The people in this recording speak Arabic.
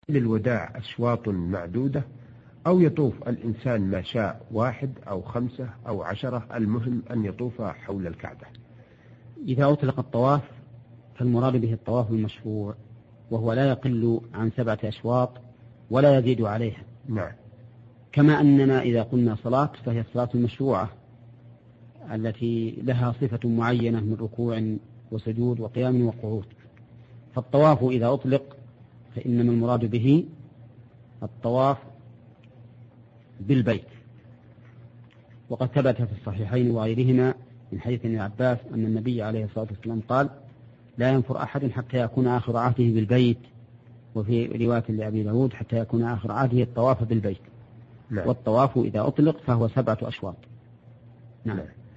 للوداع أشواط معدودة، أو يطوف الإنسان ما شاء 1 أو 5 أو 10، المهم أن يطوف حول الكعبة. إذا أطلق الطواف فالمراد به الطواف المشروع، وهو لا يقل عن 7 أشواط ولا يزيد عليها. نعم. كما أننا إذا قلنا صلاة فهي الصلاة المشروعة التي لها صفة معينة من ركوع وسجود وقيام وقعود. فالطواف إذا أطلق فإنما المراد به الطواف بالبيت. وقد ثبت في الصحيحين وغيرهما من حديث ابن عباس أن النبي عليه الصلاة والسلام قال: لا ينفر أحد حتى يكون آخر عهده بالبيت. وفي رواية لأبي داود: حتى يكون آخر عهده الطواف بالبيت. نعم. والطواف إذا أطلق فهو 7 أشواط. نعم.